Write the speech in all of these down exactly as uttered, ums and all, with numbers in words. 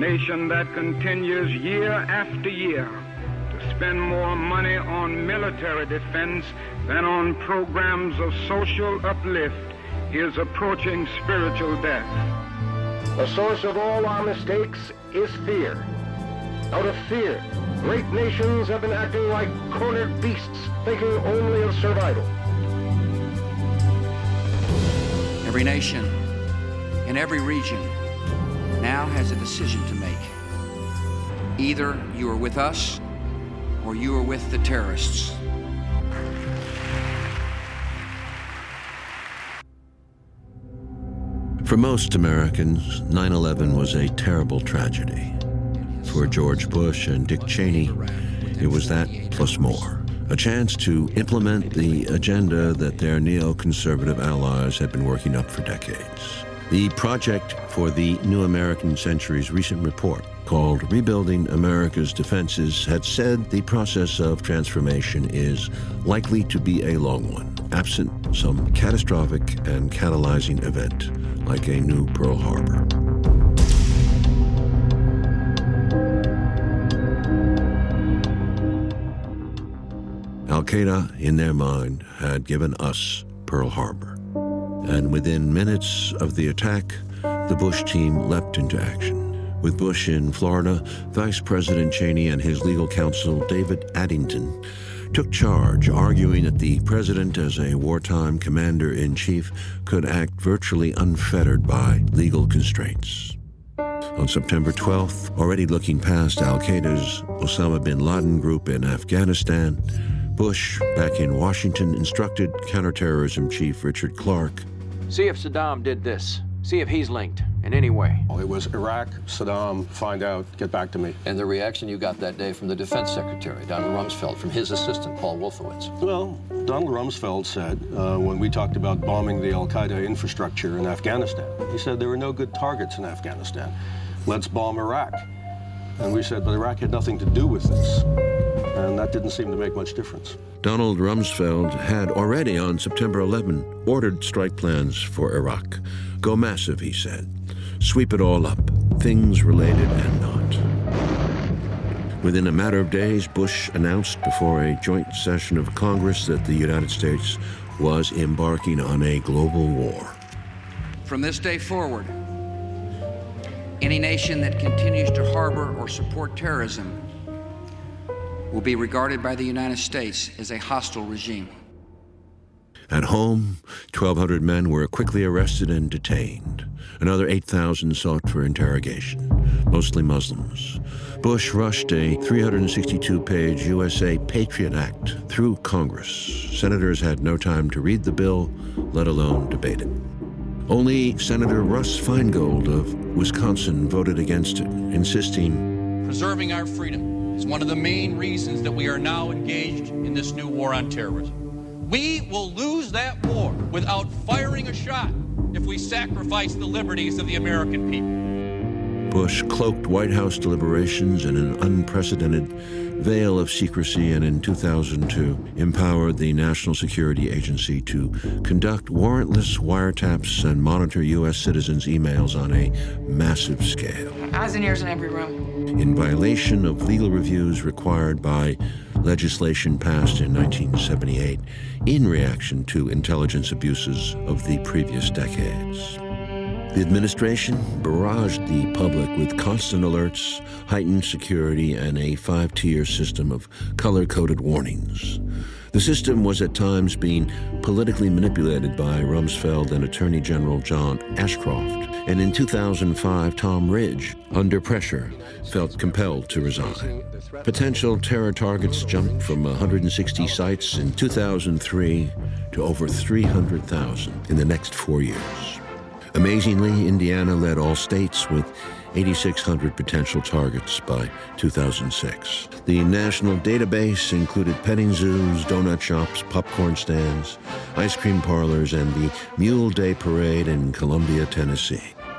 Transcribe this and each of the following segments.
nation that continues year after year to spend more money on military defense than on programs of social uplift is approaching spiritual death. The source of all our mistakes is fear. Out of fear, great nations have been acting like cornered beasts, thinking only of survival. Every nation in every region now has a decision to make. Either you are with us or you are with the terrorists. For most Americans, nine eleven was a terrible tragedy. For George Bush and Dick Cheney, it was that plus more. A chance to implement the agenda that their neoconservative allies had been working up for decades. The project for the New American Century's recent report, called Rebuilding America's Defenses, had said the process of transformation is likely to be a long one, absent some catastrophic and catalyzing event, like a new Pearl Harbor. Al-Qaeda, in their mind, had given us Pearl Harbor. And within minutes of the attack, the Bush team leapt into action. With Bush in Florida, Vice President Cheney and his legal counsel, David Addington, took charge, arguing that the president, as a wartime commander-in-chief, could act virtually unfettered by legal constraints. On September twelfth, already looking past al-Qaeda's Osama bin Laden group in Afghanistan, Bush, back in Washington, instructed counterterrorism chief Richard Clarke, see if Saddam did this. See if he's linked in any way. It was Iraq, Saddam, find out, get back to me. And the reaction you got that day from the defense secretary, Donald Rumsfeld, from his assistant, Paul Wolfowitz? Well, Donald Rumsfeld said, uh, when we talked about bombing the al-Qaeda infrastructure in Afghanistan, he said there were no good targets in Afghanistan. Let's bomb Iraq. And we said, but Iraq had nothing to do with this. And that didn't seem to make much difference. Donald Rumsfeld had already, on September eleventh, ordered strike plans for Iraq. Go massive, he said. Sweep it all up, things related and not. Within a matter of days, Bush announced before a joint session of Congress that the United States was embarking on a global war. From this day forward, any nation that continues to harbor or support terrorism will be regarded by the United States as a hostile regime. At home, twelve hundred men were quickly arrested and detained. Another eight thousand sought for interrogation, mostly Muslims. Bush rushed a three hundred sixty-two page U S A Patriot Act through Congress. Senators had no time to read the bill, let alone debate it. Only Senator Russ Feingold of Wisconsin voted against it, insisting, preserving our freedom is one of the main reasons that we are now engaged in this new war on terrorism. We will lose that war without firing a shot if we sacrifice the liberties of the American people. Bush cloaked White House deliberations in an unprecedented veil of secrecy and in two thousand two empowered the National Security Agency to conduct warrantless wiretaps and monitor U S citizens' emails on a massive scale. Eyes and ears in every room. In violation of legal reviews required by legislation passed in nineteen seventy-eight in reaction to intelligence abuses of the previous decades. The administration barraged the public with constant alerts, heightened security, and a five-tier system of color-coded warnings. The system was at times being politically manipulated by Rumsfeld and Attorney General John Ashcroft. And in two thousand five, Tom Ridge, under pressure, felt compelled to resign. Potential terror targets jumped from one hundred sixty sites in two thousand three to over three hundred thousand in the next four years. Amazingly, Indiana led all states with eight thousand six hundred potential targets by two thousand six. The national database included petting zoos, donut shops, popcorn stands, ice cream parlors, and the Mule Day Parade in Columbia, Tennessee.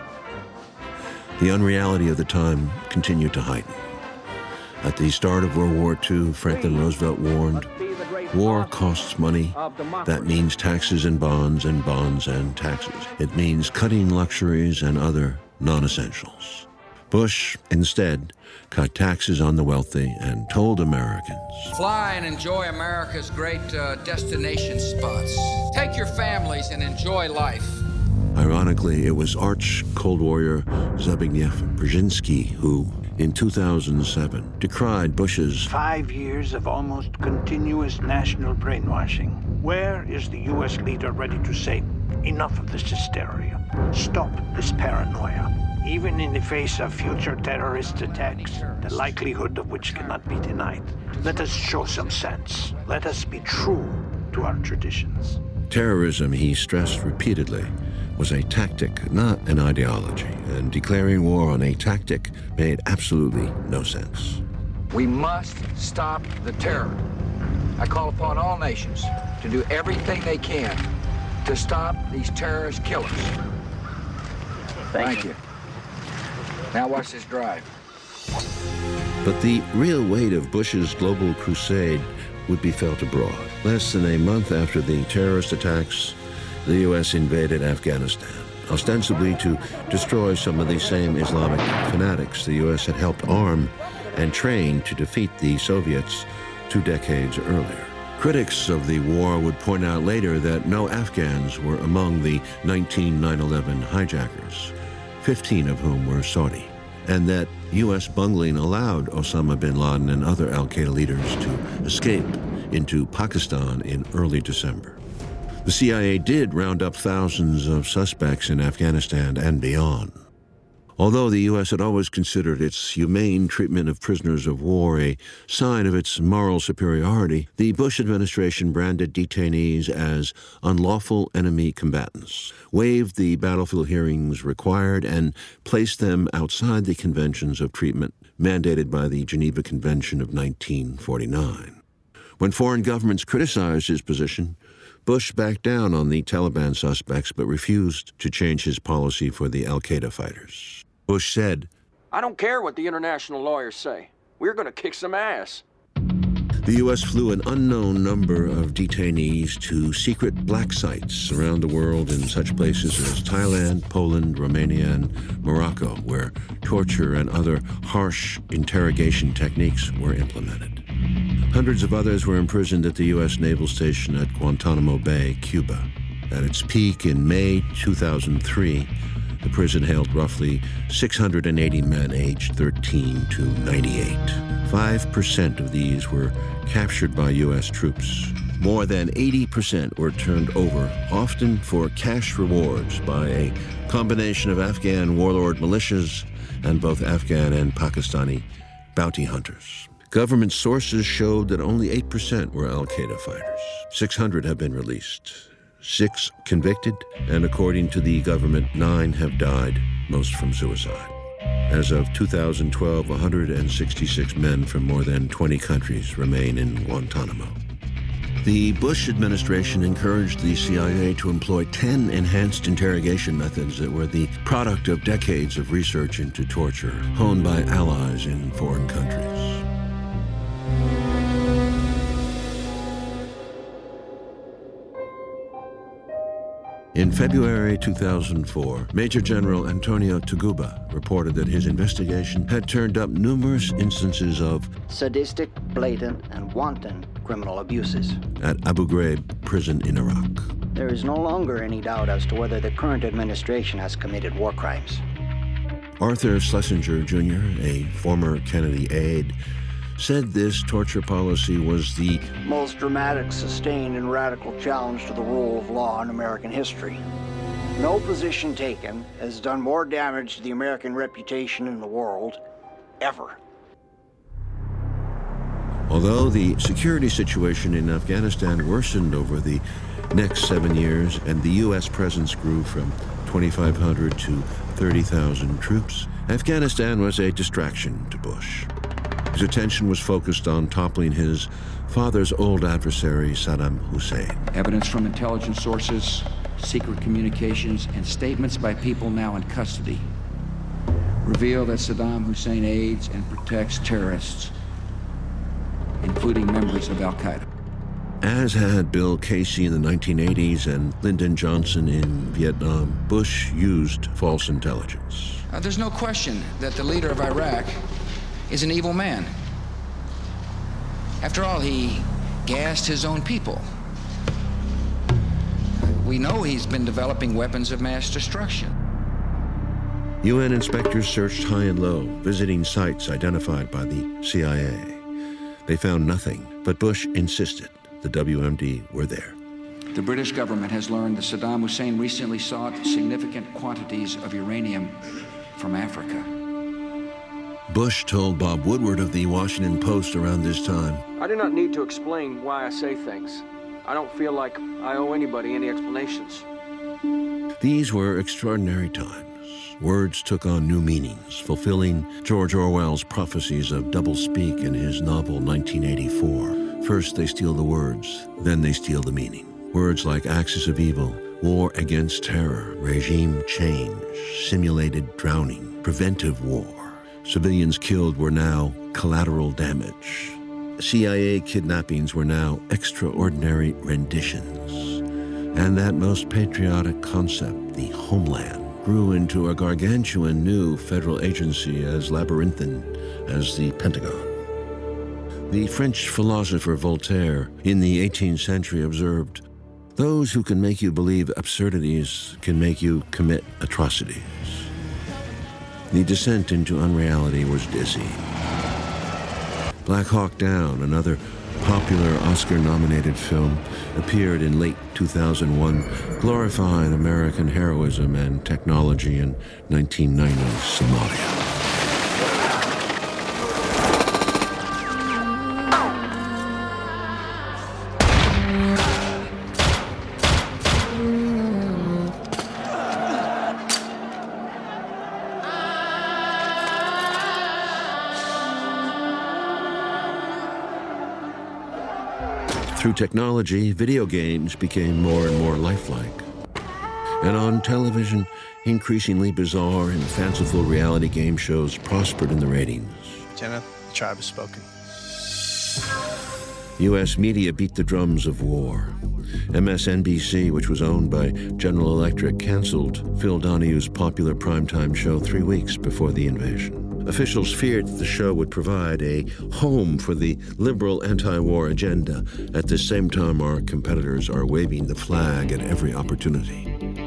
The unreality of the time continued to heighten. At the start of World War Two, Franklin Roosevelt warned, war costs money. That means taxes and bonds and bonds and taxes. It means cutting luxuries and other non-essentials. Bush, instead, cut taxes on the wealthy and told Americans, fly and enjoy America's great uh, destination spots. Take your families and enjoy life. Ironically, it was arch Cold Warrior Zbigniew Brzezinski who, in two thousand seven, decried Bush's five years of almost continuous national brainwashing. Where is the U S leader ready to say, enough of this hysteria? Stop this paranoia. Even in the face of future terrorist attacks, the likelihood of which cannot be denied. Let us show some sense. Let us be true to our traditions. Terrorism, he stressed repeatedly, was a tactic, not an ideology, and declaring war on a tactic made absolutely no sense. We must stop the terror. I call upon all nations to do everything they can to stop these terrorist killers. Thank, Thank you. you. Now watch this drive. But the real weight of Bush's global crusade would be felt abroad. Less than a month after the terrorist attacks, the U S invaded Afghanistan, ostensibly to destroy some of the same Islamic fanatics the U S had helped arm and train to defeat the Soviets two decades earlier. Critics of the war would point out later that no Afghans were among the nineteen nine eleven hijackers, fifteen of whom were Saudi, and that U S bungling allowed Osama bin Laden and other al-Qaeda leaders to escape into Pakistan in early December. The C I A did round up thousands of suspects in Afghanistan and beyond. Although the U S had always considered its humane treatment of prisoners of war a sign of its moral superiority, the Bush administration branded detainees as unlawful enemy combatants, waived the battlefield hearings required, and placed them outside the conventions of treatment mandated by the Geneva Convention of nineteen forty-nine. When foreign governments criticized his position, Bush backed down on the Taliban suspects but refused to change his policy for the al-Qaeda fighters. Bush said, I don't care what the international lawyers say. We're going to kick some ass. The U S flew an unknown number of detainees to secret black sites around the world in such places as Thailand, Poland, Romania, and Morocco, where torture and other harsh interrogation techniques were implemented. Hundreds of others were imprisoned at the U S Naval Station at Guantanamo Bay, Cuba. At its peak in May two thousand three, the prison held roughly six hundred eighty men aged thirteen to ninety-eight. Five percent of these were captured by U S troops. More than eighty percent were turned over, often for cash rewards, by a combination of Afghan warlord militias and both Afghan and Pakistani bounty hunters. Government sources showed that only eight percent were al-Qaeda fighters. six hundred have been released. Six convicted, and according to the government, nine have died, most from suicide. As of two thousand twelve, one hundred sixty-six men from more than twenty countries remain in Guantanamo. The Bush administration encouraged the C I A to employ ten enhanced interrogation methods that were the product of decades of research into torture, honed by allies in foreign countries. In February two thousand four, Major General Antonio Taguba reported that his investigation had turned up numerous instances of sadistic, blatant, and wanton criminal abuses at Abu Ghraib prison in Iraq. There is no longer any doubt as to whether the current administration has committed war crimes. Arthur Schlesinger, Junior, a former Kennedy aide, said this torture policy was the most dramatic, sustained, and radical challenge to the rule of law in American history. No position taken has done more damage to the American reputation in the world, ever. Although the security situation in Afghanistan worsened over the next seven years and the U S presence grew from twenty-five hundred to thirty thousand troops, Afghanistan was a distraction to Bush. His attention was focused on toppling his father's old adversary, Saddam Hussein. Evidence from intelligence sources, secret communications, and statements by people now in custody reveal that Saddam Hussein aids and protects terrorists, including members of al-Qaeda. As had Bill Casey in the nineteen eighties and Lyndon Johnson in Vietnam, Bush used false intelligence. Uh, there's no question that the leader of Iraq is an evil man. After all, he gassed his own people. We know he's been developing weapons of mass destruction. U N inspectors searched high and low, visiting sites identified by the C I A. They found nothing, but Bush insisted the W M D were there. The British government has learned that Saddam Hussein recently sought significant quantities of uranium from Africa. Bush told Bob Woodward of the Washington Post around this time, I do not need to explain why I say things. I don't feel like I owe anybody any explanations. these were extraordinary times. Words took on new meanings, fulfilling George Orwell's prophecies of doublespeak in his novel nineteen eighty-four. First they steal the words, then they steal the meaning. Words like axis of evil, war against terror, regime change, simulated drowning, preventive war. Civilians killed were now collateral damage. C I A kidnappings were now extraordinary renditions. And that most patriotic concept, the homeland, grew into a gargantuan new federal agency as labyrinthine as the Pentagon. The French philosopher Voltaire in the eighteenth century observed, "Those who can make you believe absurdities can make you commit atrocities." The descent into unreality was dizzy. Black Hawk Down, another popular Oscar-nominated film, appeared in late two thousand one, glorifying American heroism and technology in nineteen ninety's Somalia. Through technology, video games became more and more lifelike. And on television, increasingly bizarre and fanciful reality game shows prospered in the ratings. Jenna, the tribe has spoken. U S media beat the drums of war. M S N B C, which was owned by General Electric, canceled Phil Donahue's popular primetime show three weeks before the invasion. Officials feared that the show would provide a home for the liberal anti-war agenda. At the same time, our competitors are waving the flag at every opportunity.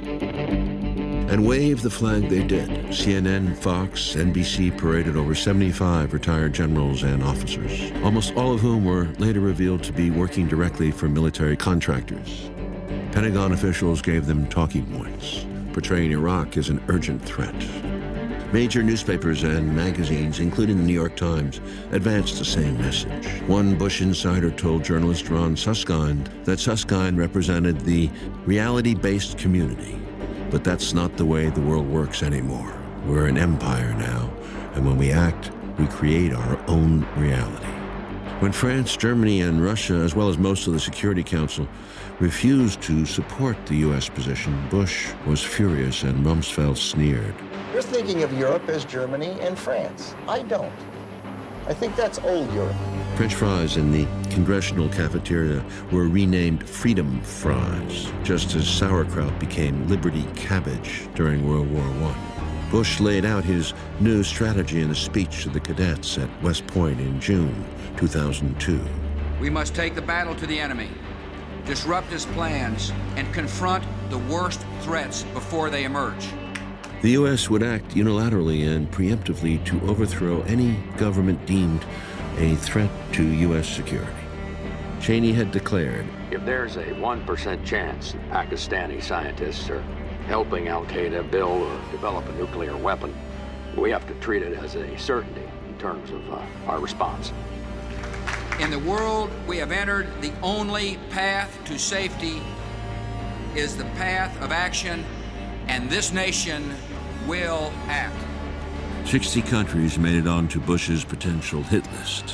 And wave the flag they did. C N N, Fox, N B C paraded over seventy-five retired generals and officers, almost all of whom were later revealed to be working directly for military contractors. Pentagon officials gave them talking points, portraying Iraq as an urgent threat. Major newspapers and magazines, including the New York Times, advanced the same message. One Bush insider told journalist Ron Suskind that Suskind represented the reality-based community. But that's not the way the world works anymore. We're an empire now, and when we act, we create our own reality. When France, Germany, and Russia, as well as most of the Security Council, refused to support the U S position, Bush was furious and Rumsfeld sneered. You're thinking of Europe as Germany and France. I don't. I think that's old Europe. French fries in the congressional cafeteria were renamed Freedom Fries, just as sauerkraut became Liberty Cabbage during World War One. Bush laid out his new strategy in a speech to the cadets at West Point in June two thousand two. We must take the battle to the enemy, disrupt his plans, and confront the worst threats before they emerge. The U S would act unilaterally and preemptively to overthrow any government deemed a threat to U S security. Cheney had declared, if there's a one percent chance that Pakistani scientists are helping al-Qaeda build or develop a nuclear weapon, we have to treat it as a certainty in terms of uh, our response. In the world we have entered, the only path to safety is the path of action, and this nation will act. sixty countries made it onto Bush's potential hit list,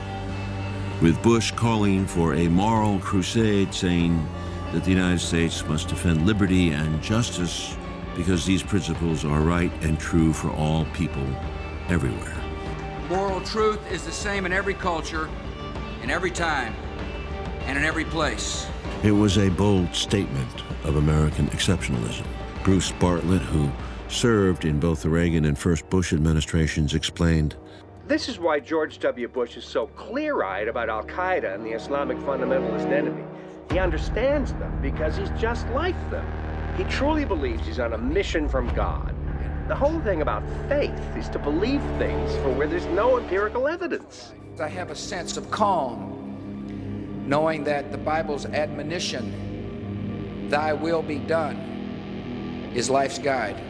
with Bush calling for a moral crusade, saying that the United States must defend liberty and justice because these principles are right and true for all people everywhere. Moral truth is the same in every culture, in every time, and in every place. It was a bold statement of American exceptionalism. Bruce Bartlett, who served in both the Reagan and first Bush administrations, explained, "This is why George W. Bush is so clear-eyed about Al-Qaeda and the Islamic fundamentalist enemy. He understands them because he's just like them. He truly believes he's on a mission from God. The whole thing about faith is to believe things for where there's no empirical evidence." I have a sense of calm, knowing that the Bible's admonition, "Thy will be done," is life's guide.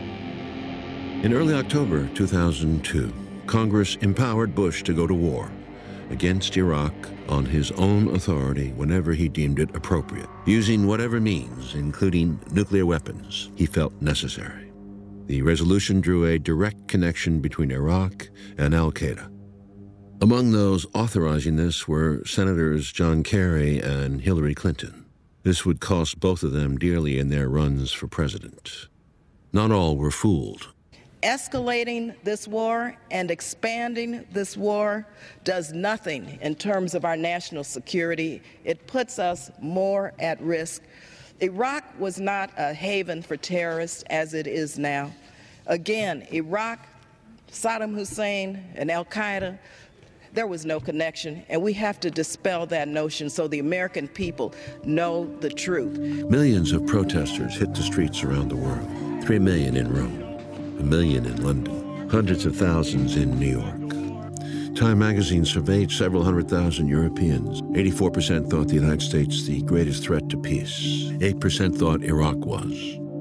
In early October two thousand two, Congress empowered Bush to go to war against Iraq on his own authority whenever he deemed it appropriate, using whatever means, including nuclear weapons, he felt necessary. The resolution drew a direct connection between Iraq and Al-Qaeda. Among those authorizing this were Senators John Kerry and Hillary Clinton. This would cost both of them dearly in their runs for president. Not all were fooled. Escalating this war and expanding this war does nothing in terms of our national security. It puts us more at risk. Iraq was not a haven for terrorists as it is now. Again, Iraq, Saddam Hussein, and Al-Qaeda, there was no connection, and we have to dispel that notion so the American people know the truth. Millions of protesters hit the streets around the world. Three million in Rome. A million in London, hundreds of thousands in New York. Time magazine surveyed several hundred thousand Europeans. eighty-four percent thought the United States the greatest threat to peace. eight percent thought Iraq was.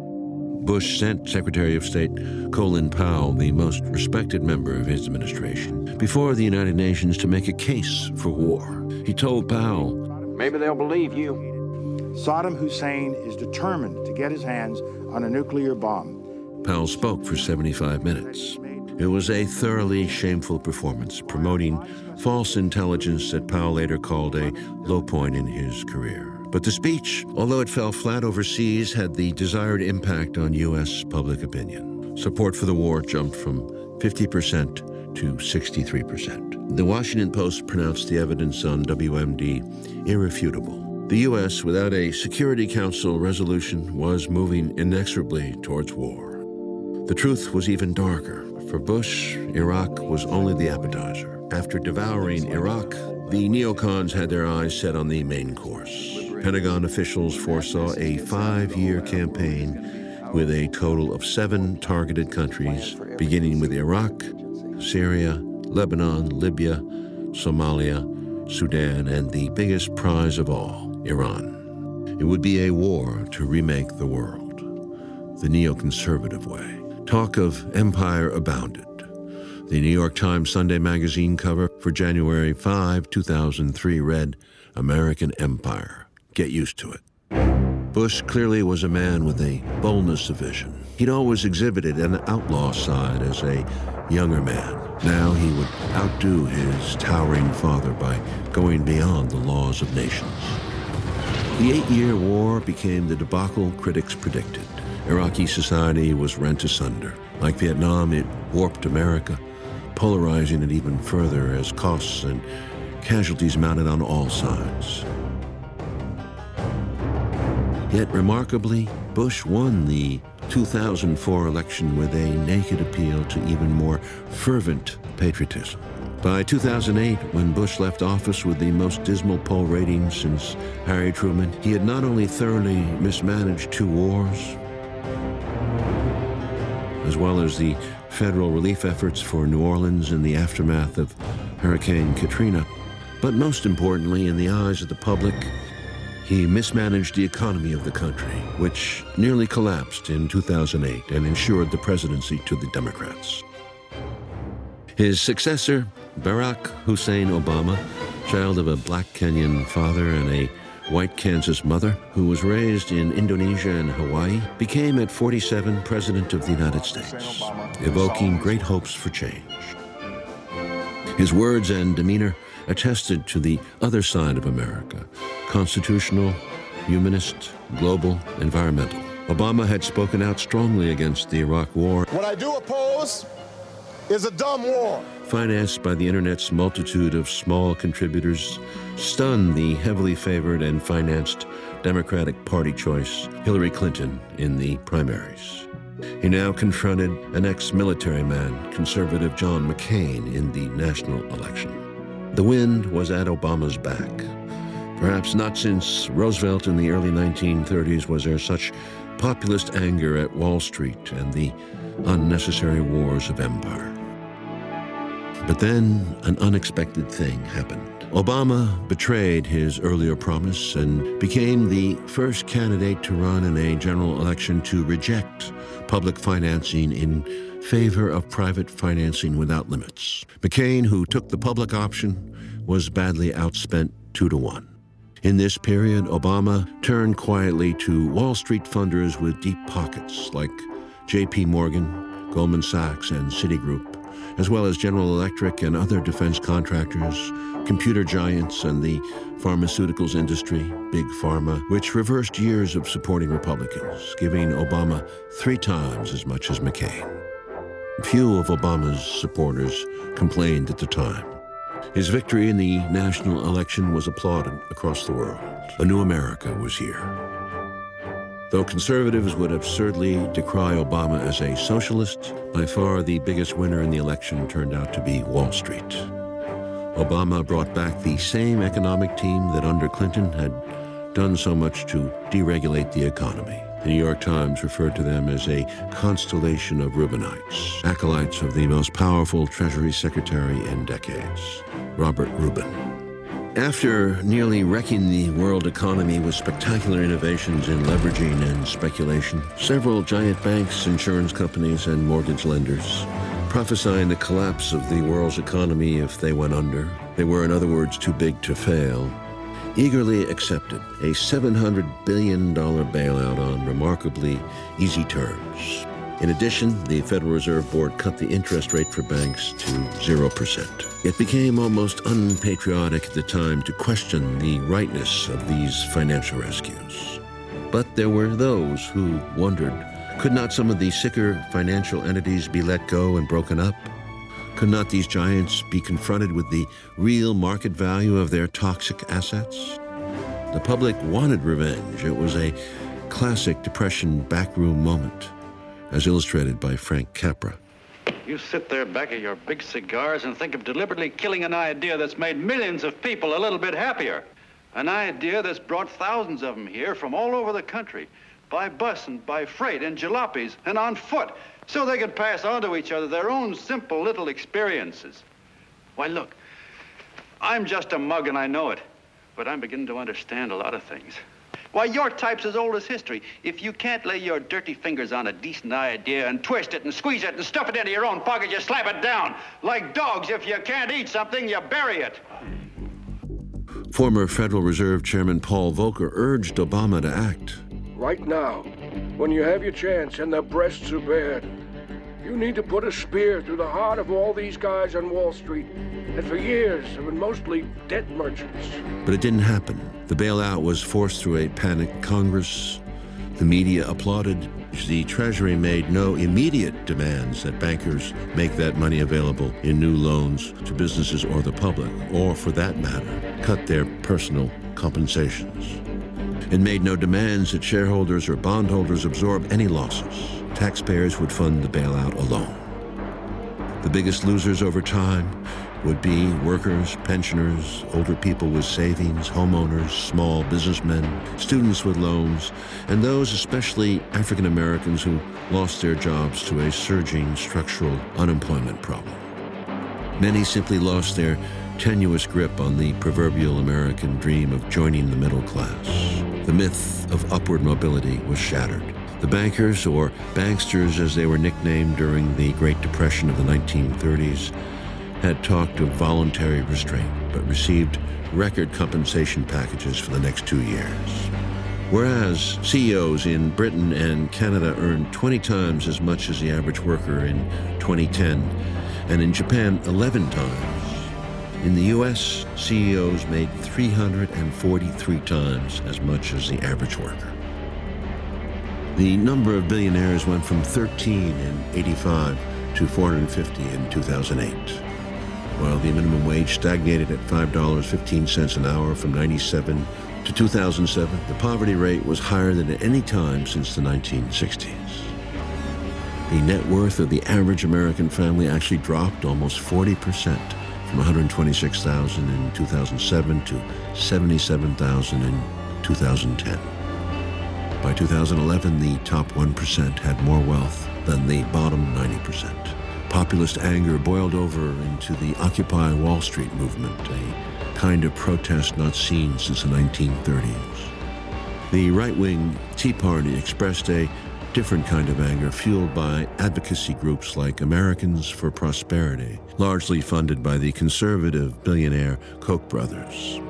Bush sent Secretary of State Colin Powell, the most respected member of his administration, before the United Nations to make a case for war. He told Powell, "Maybe they'll believe you." Saddam Hussein is determined to get his hands on a nuclear bomb. Powell spoke for seventy-five minutes. It was a thoroughly shameful performance, promoting false intelligence that Powell later called a low point in his career. But the speech, although it fell flat overseas, had the desired impact on U S public opinion. Support for the war jumped from fifty percent to sixty-three percent. The Washington Post pronounced the evidence on W M D irrefutable. The U S, without a Security Council resolution, was moving inexorably towards war. The truth was even darker. For Bush, Iraq was only the appetizer. After devouring Iraq, the neocons had their eyes set on the main course. Pentagon officials foresaw a five-year campaign with a total of seven targeted countries, beginning with Iraq, Syria, Lebanon, Libya, Somalia, Sudan, and the biggest prize of all, Iran. It would be a war to remake the world, the neoconservative way. Talk of empire abounded. The New York Times Sunday magazine cover for January fifth, two thousand three read, "American Empire. Get used to it." Bush clearly was a man with a boldness of vision. He'd always exhibited an outlaw side as a younger man. Now he would outdo his towering father by going beyond the laws of nations. The eight-year war became the debacle critics predicted. Iraqi society was rent asunder. Like Vietnam, it warped America, polarizing it even further as costs and casualties mounted on all sides. Yet remarkably, Bush won the two thousand four election with a naked appeal to even more fervent patriotism. By two thousand eight, when Bush left office with the most dismal poll rating since Harry Truman, he had not only thoroughly mismanaged two wars, as well as the federal relief efforts for New Orleans in the aftermath of Hurricane Katrina, but most importantly, in the eyes of the public, he mismanaged the economy of the country, which nearly collapsed in two thousand eight and ensured the presidency to the Democrats. His successor, Barack Hussein Obama, child of a black Kenyan father and a white Kansas mother who was raised in Indonesia and Hawaii, became at forty-seven President of the United States, evoking great hopes for change. His words and demeanor attested to the other side of America, constitutional, humanist, global, environmental. Obama had spoken out strongly against the Iraq War. What I do oppose is a dumb war. Financed by the internet's multitude of small contributors, stunned the heavily favored and financed Democratic Party choice, Hillary Clinton, in the primaries. He now confronted an ex-military man, conservative John McCain, in the national election. The wind was at Obama's back. Perhaps not since Roosevelt in the early nineteen thirties was there such populist anger at Wall Street and the unnecessary wars of empire. But then an unexpected thing happened. Obama betrayed his earlier promise and became the first candidate to run in a general election to reject public financing in favor of private financing without limits. McCain, who took the public option, was badly outspent two to one. In this period, Obama turned quietly to Wall Street funders with deep pockets like J P Morgan, Goldman Sachs, and Citigroup, as well as General Electric and other defense contractors, computer giants, and the pharmaceuticals industry, Big Pharma, which reversed years of supporting Republicans, giving Obama three times as much as McCain. Few of Obama's supporters complained at the time. His victory in the national election was applauded across the world. A new America was here. Though conservatives would absurdly decry Obama as a socialist, by far the biggest winner in the election turned out to be Wall Street. Obama brought back the same economic team that under Clinton had done so much to deregulate the economy. The New York Times referred to them as a constellation of Reubenites, acolytes of the most powerful Treasury Secretary in decades, Robert Rubin. After nearly wrecking the world economy with spectacular innovations in leveraging and speculation, several giant banks, insurance companies, and mortgage lenders, prophesying the collapse of the world's economy if they went under, they were, in other words, too big to fail, eagerly accepted a seven hundred billion dollars bailout on remarkably easy terms. In addition, the Federal Reserve Board cut the interest rate for banks to zero percent. It became almost unpatriotic at the time to question the rightness of these financial rescues. But there were those who wondered, could not some of the sicker financial entities be let go and broken up? Could not these giants be confronted with the real market value of their toxic assets? The public wanted revenge. It was a classic Depression backroom moment, as illustrated by Frank Capra. You sit there back of your big cigars and think of deliberately killing an idea that's made millions of people a little bit happier. An idea that's brought thousands of them here from all over the country, by bus and by freight and jalopies and on foot, so they could pass on to each other their own simple little experiences. Why, look, I'm just a mug and I know it, but I'm beginning to understand a lot of things. Why, your type's as old as history. If you can't lay your dirty fingers on a decent idea and twist it and squeeze it and stuff it into your own pocket, you slap it down. Like dogs, if you can't eat something, you bury it. Former Federal Reserve Chairman Paul Volcker urged Obama to act. Right now, when you have your chance and their breasts are bared, you need to put a spear through the heart of all these guys on Wall Street that for years have been mostly debt merchants. But it didn't happen. The bailout was forced through a panicked Congress. The media applauded. The Treasury made no immediate demands that bankers make that money available in new loans to businesses or the public, or for that matter, cut their personal compensations. It made no demands that shareholders or bondholders absorb any losses. Taxpayers would fund the bailout alone. The biggest losers over time would be workers, pensioners, older people with savings, homeowners, small businessmen, students with loans, and those, especially African Americans, who lost their jobs to a surging structural unemployment problem. Many simply lost their tenuous grip on the proverbial American dream of joining the middle class. The myth of upward mobility was shattered. The bankers, or banksters as they were nicknamed during the Great Depression of the nineteen thirties, had talked of voluntary restraint, but received record compensation packages for the next two years. Whereas C E Os in Britain and Canada earned twenty times as much as the average worker in twenty ten, and in Japan eleven times. In the U S, C E Os made three hundred forty-three times as much as the average worker. The number of billionaires went from thirteen in eighty-five to four hundred fifty dollars in two thousand eight. While the minimum wage stagnated at five dollars and fifteen cents an hour from ninety-seven to two thousand seven, the poverty rate was higher than at any time since the nineteen sixties. The net worth of the average American family actually dropped almost forty percent, from one hundred twenty-six thousand dollars in two thousand seven to seventy-seven thousand dollars in two thousand ten. By two thousand eleven, the top one percent had more wealth than the bottom ninety percent. Populist anger boiled over into the Occupy Wall Street movement, a kind of protest not seen since the nineteen thirties. The right-wing Tea Party expressed a different kind of anger fueled by advocacy groups like Americans for Prosperity, largely funded by the conservative billionaire Koch brothers.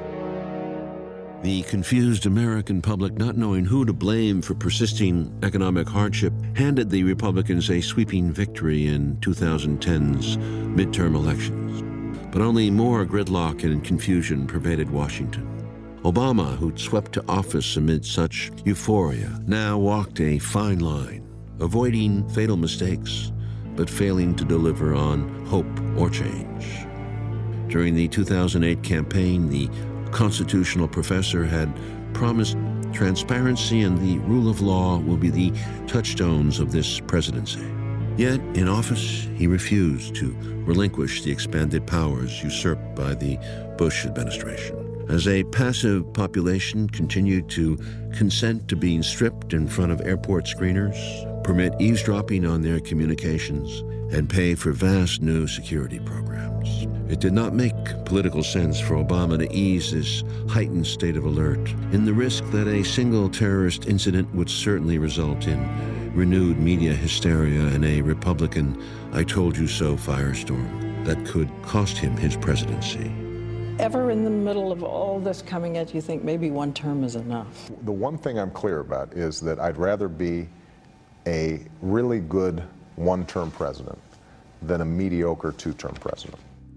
The confused American public, not knowing who to blame for persisting economic hardship, handed the Republicans a sweeping victory in twenty ten's midterm elections. But only more gridlock and confusion pervaded Washington. Obama, who'd swept to office amid such euphoria, now walked a fine line, avoiding fatal mistakes, but failing to deliver on hope or change. During the two thousand eight campaign, the constitutional professor had promised transparency and the rule of law will be the touchstones of this presidency. Yet, in office, he refused to relinquish the expanded powers usurped by the Bush administration. As a passive population continued to consent to being stripped in front of airport screeners, permit eavesdropping on their communications, and pay for vast new security programs. It did not make political sense for Obama to ease this heightened state of alert in the risk that a single terrorist incident would certainly result in renewed media hysteria and a Republican "I told you so" firestorm that could cost him his presidency. Ever in the middle of all this coming at you think maybe one term is enough? The one thing I'm clear about is that I'd rather be a really good one-term president than a mediocre two-term president.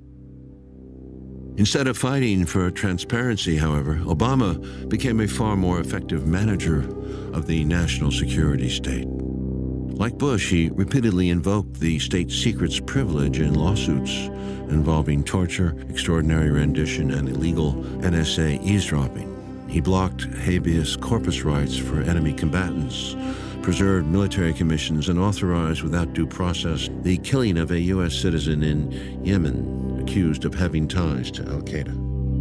Instead of fighting for transparency, however, Obama became a far more effective manager of the national security state. Like Bush, he repeatedly invoked the state secrets privilege in lawsuits involving torture, extraordinary rendition, and illegal N S A eavesdropping. He blocked habeas corpus rights for enemy combatants, preserved military commissions, and authorized without due process the killing of a U S citizen in Yemen accused of having ties to al-Qaeda.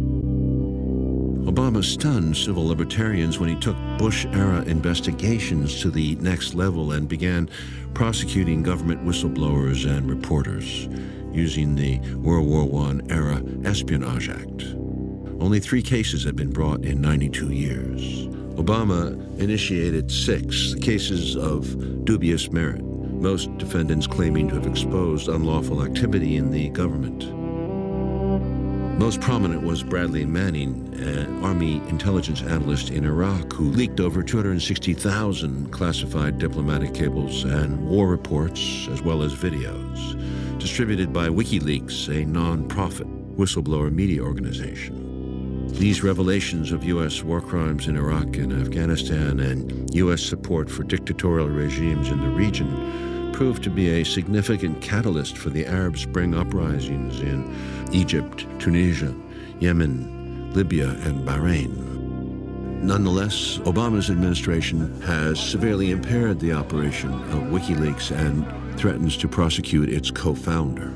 Obama stunned civil libertarians when he took Bush-era investigations to the next level and began prosecuting government whistleblowers and reporters using the World War One era Espionage Act. Only three cases had been brought in ninety-two years. Obama initiated six cases of dubious merit, most defendants claiming to have exposed unlawful activity in the government. Most prominent was Bradley Manning, an Army intelligence analyst in Iraq who leaked over two hundred sixty thousand classified diplomatic cables and war reports, as well as videos, distributed by WikiLeaks, a non-profit whistleblower media organization. These revelations of U S war crimes in Iraq and Afghanistan and U S support for dictatorial regimes in the region proved to be a significant catalyst for the Arab Spring uprisings in Egypt, Tunisia, Yemen, Libya, and Bahrain. Nonetheless, Obama's administration has severely impaired the operation of WikiLeaks and threatens to prosecute its co-founder.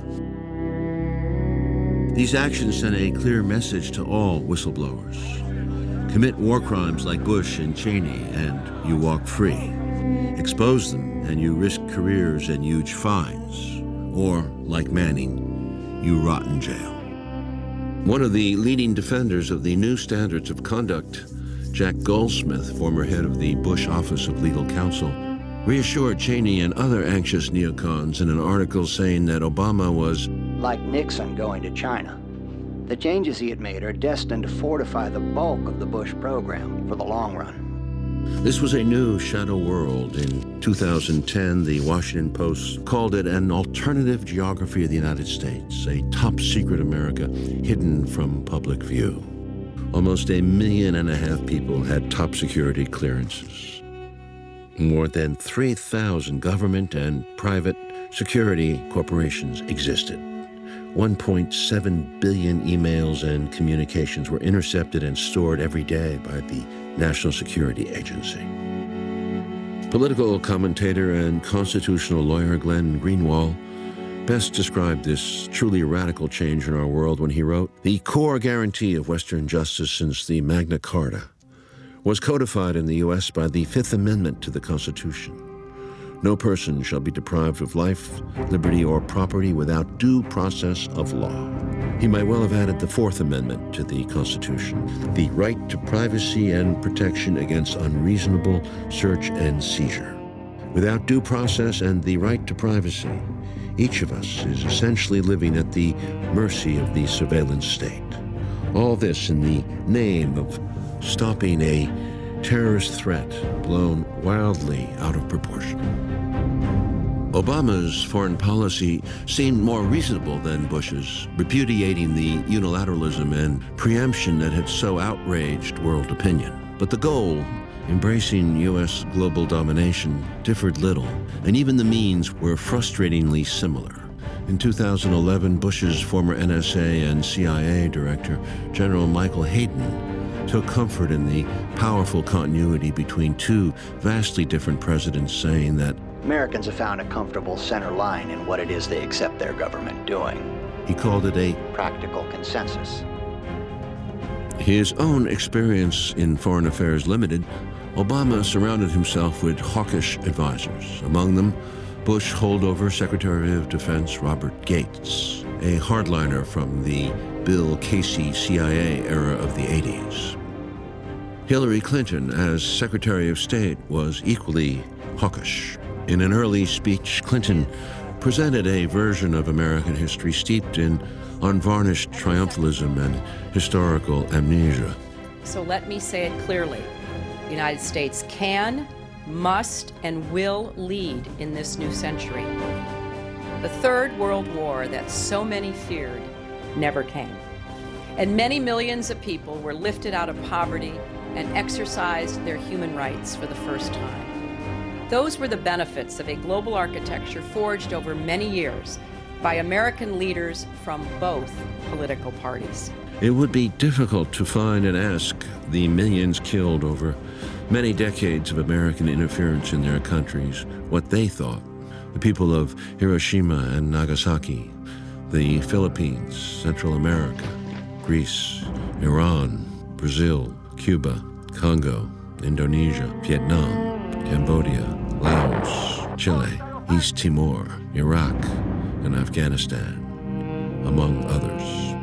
These actions send a clear message to all whistleblowers. Commit war crimes like Bush and Cheney, and you walk free. Expose them, and you risk careers and huge fines. Or, like Manning, you rot in jail. One of the leading defenders of the new standards of conduct, Jack Goldsmith, former head of the Bush Office of Legal Counsel, reassured Cheney and other anxious neocons in an article saying that Obama was like Nixon going to China. The changes he had made are destined to fortify the bulk of the Bush program for the long run. This was a new shadow world. In two thousand ten, the Washington Post called it an alternative geography of the United States, a top-secret America hidden from public view. Almost a million and a half people had top-security clearances. More than three thousand government and private security corporations existed. one point seven billion emails and communications were intercepted and stored every day by the National Security Agency. Political commentator and constitutional lawyer Glenn Greenwald best described this truly radical change in our world when he wrote, "The core guarantee of Western justice since the Magna Carta was codified in the U S by the Fifth Amendment to the Constitution. No person shall be deprived of life, liberty, or property without due process of law." He might well have added the Fourth Amendment to the Constitution, the right to privacy and protection against unreasonable search and seizure. Without due process and the right to privacy, each of us is essentially living at the mercy of the surveillance state. All this in the name of stopping a terrorist threat blown wildly out of proportion. Obama's foreign policy seemed more reasonable than Bush's, repudiating the unilateralism and preemption that had so outraged world opinion. But the goal, embracing U S global domination, differed little, and even the means were frustratingly similar. In two thousand eleven, Bush's former N S A and C I A director, General Michael Hayden, took comfort in the powerful continuity between two vastly different presidents, saying that Americans have found a comfortable center line in what it is they accept their government doing. He called it a practical consensus. His own experience in foreign affairs limited, Obama surrounded himself with hawkish advisors, among them Bush holdover Secretary of Defense Robert Gates, a hardliner from the Bill Casey C I A era of the eighties. Hillary Clinton, as Secretary of State, was equally hawkish. In an early speech, Clinton presented a version of American history steeped in unvarnished triumphalism and historical amnesia. So let me say it clearly. The United States can, must, and will lead in this new century. The Third World War that so many feared never came. And many millions of people were lifted out of poverty and exercised their human rights for the first time. Those were the benefits of a global architecture forged over many years by American leaders from both political parties. It would be difficult to find and ask the millions killed over many decades of American interference in their countries what they thought. The people of Hiroshima and Nagasaki, the Philippines, Central America, Greece, Iran, Brazil, Cuba, Congo, Indonesia, Vietnam, Cambodia, Laos, Chile, East Timor, Iraq, and Afghanistan, among others.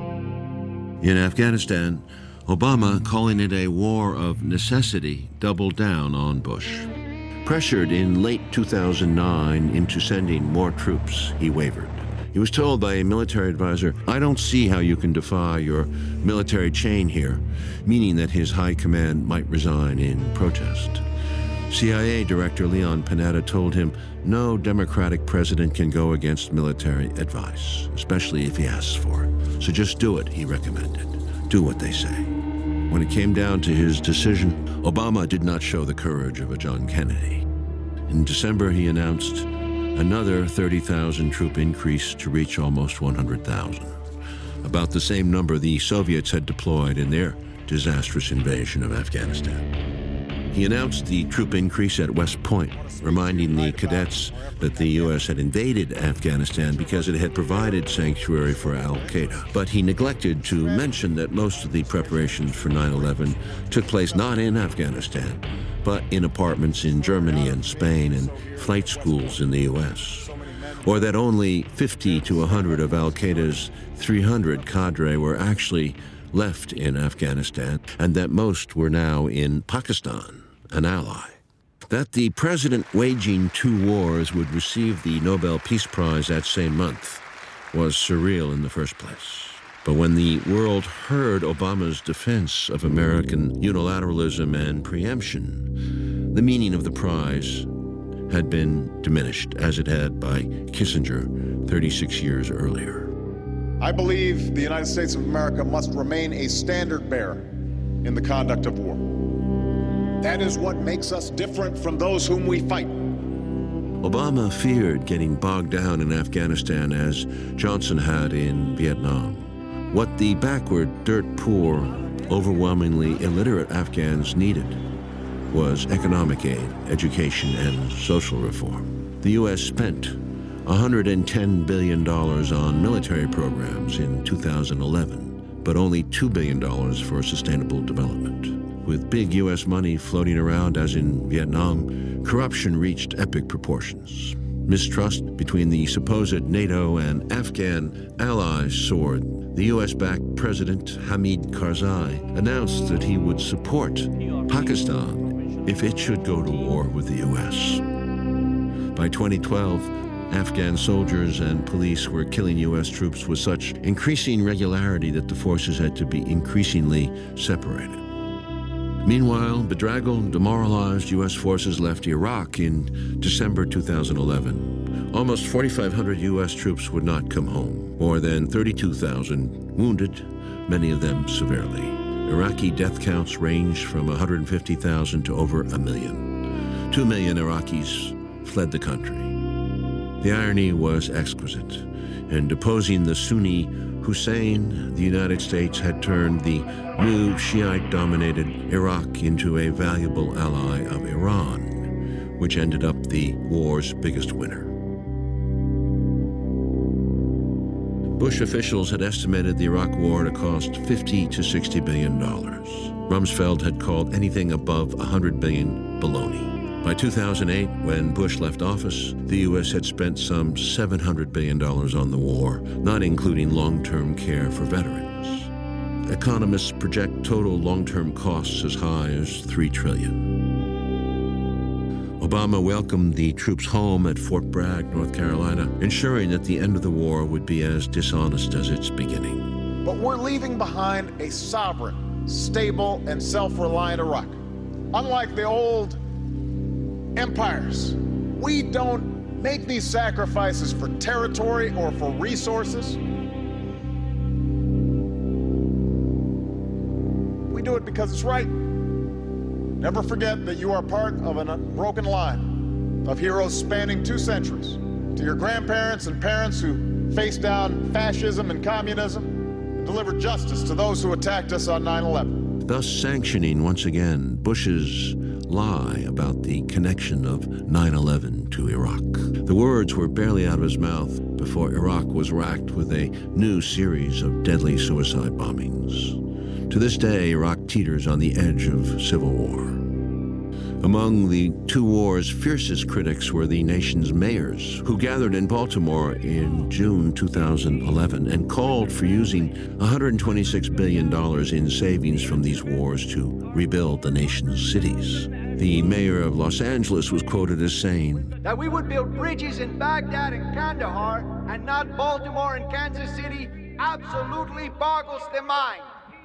In Afghanistan, Obama, calling it a war of necessity, doubled down on Bush. Pressured in late two thousand nine into sending more troops, he wavered. He was told by a military advisor, "I don't see how you can defy your military chain here," meaning that his high command might resign in protest. C I A Director Leon Panetta told him no Democratic president can go against military advice, especially if he asks for it. So just do it, he recommended. Do what they say. When it came down to his decision, Obama did not show the courage of a John Kennedy. In December, he announced another thirty thousand troop increase to reach almost one hundred thousand, about the same number the Soviets had deployed in their disastrous invasion of Afghanistan. He announced the troop increase at West Point, reminding the cadets that the U S had invaded Afghanistan because it had provided sanctuary for al-Qaeda. But he neglected to mention that most of the preparations for nine eleven took place not in Afghanistan, but in apartments in Germany and Spain and flight schools in the U S. Or that only fifty to one hundred of al-Qaeda's three hundred cadre were actually left in Afghanistan, and that most were now in Pakistan, an ally. That the president waging two wars would receive the Nobel Peace Prize that same month was surreal in the first place. But when the world heard Obama's defense of American unilateralism and preemption, the meaning of the prize had been diminished, as it had by Kissinger thirty-six years earlier. I believe the United States of America must remain a standard bearer in the conduct of war. That is what makes us different from those whom we fight. Obama feared getting bogged down in Afghanistan as Johnson had in Vietnam. What the backward, dirt-poor, overwhelmingly illiterate Afghans needed was economic aid, education, and social reform. The U S spent one hundred ten billion dollars on military programs in two thousand eleven, but only two billion dollars for sustainable development. With big U S money floating around as in Vietnam, corruption reached epic proportions. Mistrust between the supposed NATO and Afghan allies soared. The U S-backed President Hamid Karzai announced that he would support Pakistan if it should go to war with the U S. By twenty twelve, Afghan soldiers and police were killing U S troops with such increasing regularity that the forces had to be increasingly separated. Meanwhile, bedraggled, demoralized U S forces left Iraq in December two thousand eleven. Almost forty-five hundred U S troops would not come home. More than thirty-two thousand wounded, many of them severely. Iraqi death counts ranged from one hundred fifty thousand to over a million. Two million Iraqis fled the country. The irony was exquisite. In deposing the Sunni Hussein, the United States had turned the new Shiite-dominated Iraq into a valuable ally of Iran, which ended up the war's biggest winner. Bush officials had estimated the Iraq war to cost fifty to sixty billion dollars. Rumsfeld had called anything above one hundred billion dollars baloney. By two thousand eight, when Bush left office, the U S had spent some seven hundred billion dollars on the war, not including long-term care for veterans. Economists project total long-term costs as high as three trillion dollars. Obama welcomed the troops home at Fort Bragg, North Carolina, ensuring that the end of the war would be as dishonest as its beginning. But we're leaving behind a sovereign, stable, and self-reliant Iraq. Unlike the old empires, we don't make these sacrifices for territory or for resources. We do it because it's right. Never forget that you are part of an unbroken line of heroes spanning two centuries. To your grandparents and parents who faced down fascism and communism and delivered justice to those who attacked us on nine eleven. Thus sanctioning once again Bush's lie about the connection of nine eleven to Iraq. The words were barely out of his mouth before Iraq was racked with a new series of deadly suicide bombings. To this day, Iraq teeters on the edge of civil war. Among the two war's fiercest critics were the nation's mayors, who gathered in Baltimore in June two thousand eleven and called for using one hundred twenty-six billion dollars in savings from these wars to rebuild the nation's cities. The mayor of Los Angeles was quoted as saying, "That we would build bridges in Baghdad and Kandahar and not Baltimore and Kansas City absolutely boggles the mind."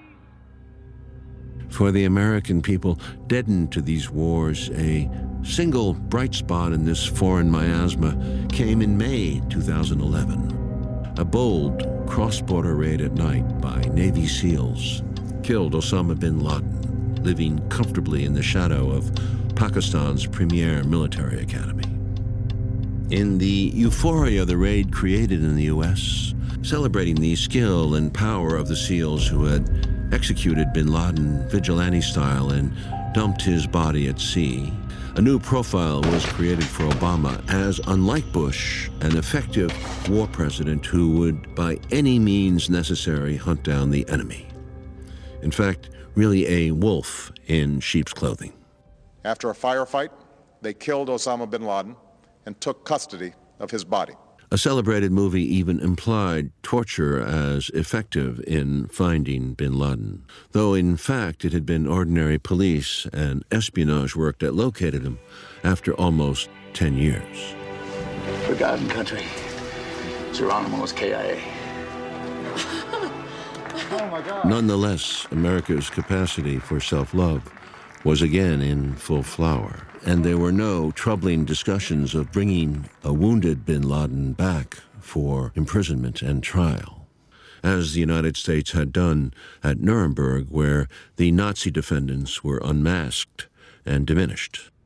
For the American people, deadened to these wars, a single bright spot in this foreign miasma came in May two thousand eleven. A bold cross-border raid at night by Navy SEALs killed Osama bin Laden, living comfortably in the shadow of Pakistan's premier military academy. In the euphoria the raid created in the U S, celebrating the skill and power of the SEALs who had executed bin Laden vigilante style and dumped his body at sea, a new profile was created for Obama as, unlike Bush, an effective war president who would, by any means necessary, hunt down the enemy. In fact, really a wolf in sheep's clothing. After a firefight, they killed Osama bin Laden and took custody of his body. A celebrated movie even implied torture as effective in finding bin Laden, though in fact it had been ordinary police and espionage work that located him after almost ten years. Forgotten country. Geronimo was K I A. Oh my God. Nonetheless, America's capacity for self-love was again in full flower, and there were no troubling discussions of bringing a wounded bin Laden back for imprisonment and trial, as the United States had done at Nuremberg, where the Nazi defendants were unmasked and diminished.